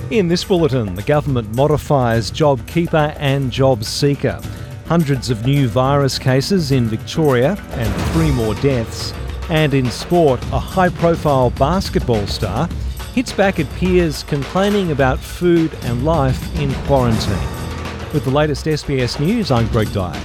In this bulletin, the government modifies JobKeeper and JobSeeker. Hundreds of new virus cases in Victoria and 3 more deaths. And in sport, a high-profile basketball star hits back at peers complaining about food and life in quarantine. With the latest SBS News, I'm Greg Dyett.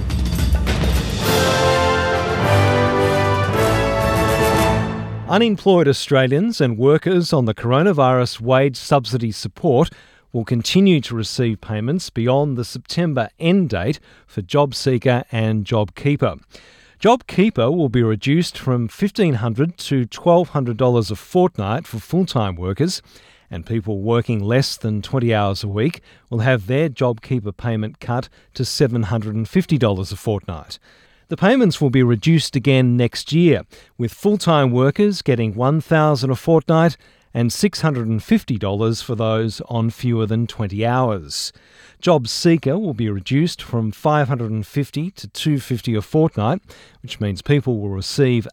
Unemployed Australians and workers on the coronavirus wage subsidy support will continue to receive payments beyond the September end date for JobSeeker and JobKeeper. JobKeeper will be reduced from $1,500 to $1,200 a fortnight for full-time workers, and people working less than 20 hours a week will have their JobKeeper payment cut to $750 a fortnight. The payments will be reduced again next year, with full-time workers getting $1,000 a fortnight and $650 for those on fewer than 20 hours. JobSeeker will be reduced from $550 to $250 a fortnight, which means people will receive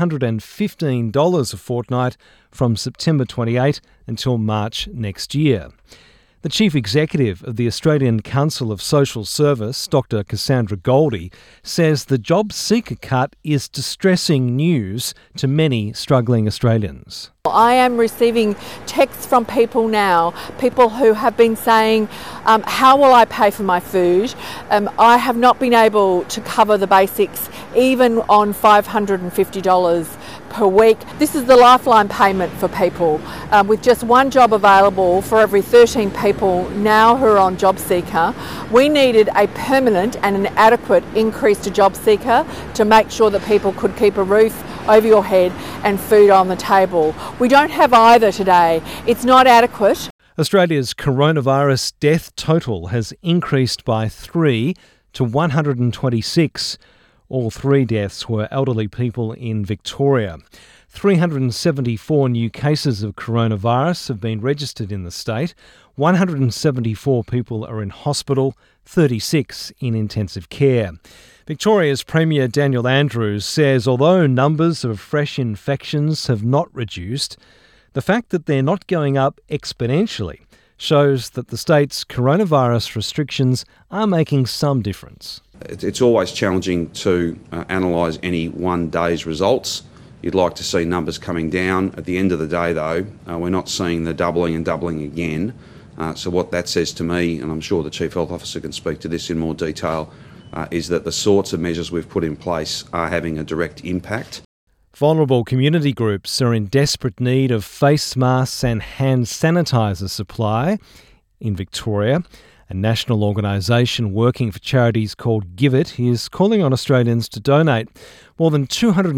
$815 a fortnight from September 28 until March next year. The Chief Executive of the Australian Council of Social Service, Dr. Cassandra Goldie, says the JobSeeker cut is distressing news to many struggling Australians. I am receiving texts from people now, people who have been saying, how will I pay for my food? I have not been able to cover the basics, even on $550 per week. This is the lifeline payment for people. With just one job available for every 13 people now who are on JobSeeker, we needed a permanent and an adequate increase to JobSeeker to make sure that people could keep a roof over your head and food on the table. We don't have either today. It's not adequate. Australia's coronavirus death total has increased by 3 to 126. All 3 deaths were elderly people in Victoria. 374 new cases of coronavirus have been registered in the state. 174 people are in hospital, 36 in intensive care. Victoria's Premier Daniel Andrews says although numbers of fresh infections have not reduced, the fact that they're not going up exponentially shows that the state's coronavirus restrictions are making some difference. It's always challenging to analyse any one day's results. You'd like to see numbers coming down. At the end of the day, though, we're not seeing the doubling again. So what that says to me, and I'm sure the Chief Health Officer can speak to this in more detail, is that the sorts of measures we've put in place are having a direct impact. Vulnerable community groups are in desperate need of face masks and hand sanitizer supply in Victoria. A national organisation working for charities called Give It is calling on Australians to donate. More than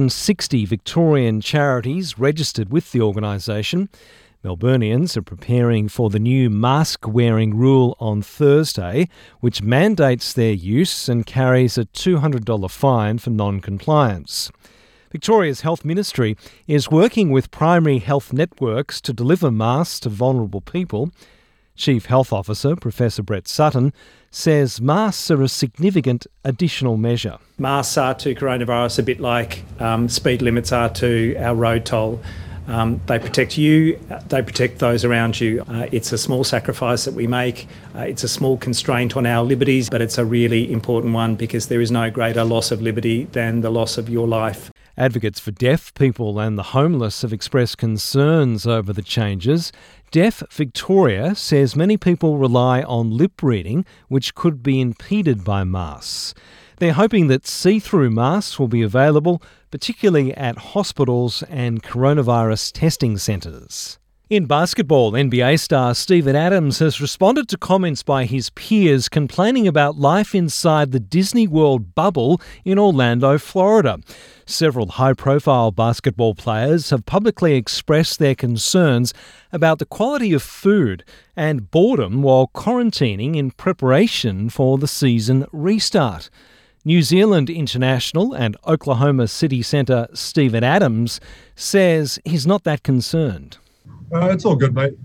260 Victorian charities registered with the organisation. Melburnians are preparing for the new mask-wearing rule on Thursday, which mandates their use and carries a $200 fine for non-compliance. Victoria's Health Ministry is working with primary health networks to deliver masks to vulnerable people. Chief Health Officer Professor Brett Sutton says masks are a significant additional measure. Masks are to coronavirus a bit like speed limits are to our road toll. They protect you, they protect those around you. It's a small sacrifice that we make. It's a small constraint on our liberties, but it's a really important one because there is no greater loss of liberty than the loss of your life. Advocates for deaf people and the homeless have expressed concerns over the changes. Deaf Victoria says many people rely on lip reading, which could be impeded by masks. They're hoping that see-through masks will be available, particularly at hospitals and coronavirus testing centres. In basketball, NBA star Steven Adams has responded to comments by his peers complaining about life inside the Disney World bubble in Orlando, Florida. Several high-profile basketball players have publicly expressed their concerns about the quality of food and boredom while quarantining in preparation for the season restart. New Zealand international and Oklahoma City centre Steven Adams says he's not that concerned. It's all good, mate.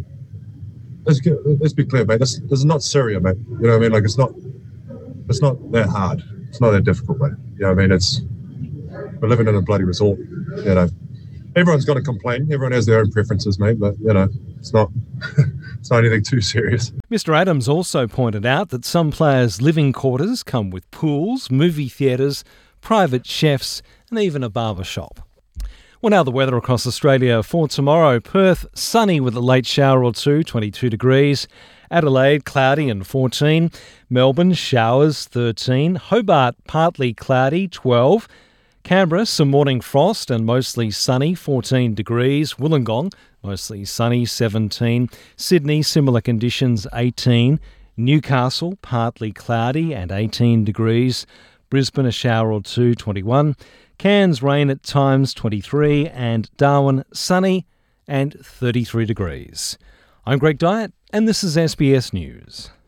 Let's be clear, mate. This is not Syria, mate. You know what I mean? Like, it's not that hard. It's not that difficult, mate. You know what I mean? We're living in a bloody resort. You know, everyone's got to complain. Everyone has their own preferences, mate. But you know, it's not It's not anything too serious. Mr Adams also pointed out that some players' living quarters come with pools, movie theatres, private chefs and even a barber shop. Well, now the weather across Australia for tomorrow. Perth, sunny with a late shower or two, 22 degrees. Adelaide, cloudy and 14. Melbourne, showers, 13. Hobart, partly cloudy, 12. Canberra, some morning frost and mostly sunny, 14 degrees. Wollongong, mostly sunny, 17. Sydney, similar conditions, 18. Newcastle, partly cloudy and 18 degrees. Brisbane, a shower or two, 21. Cairns, rain at times, 23. And Darwin, sunny and 33 degrees. I'm Greg Dyett, and this is SBS News.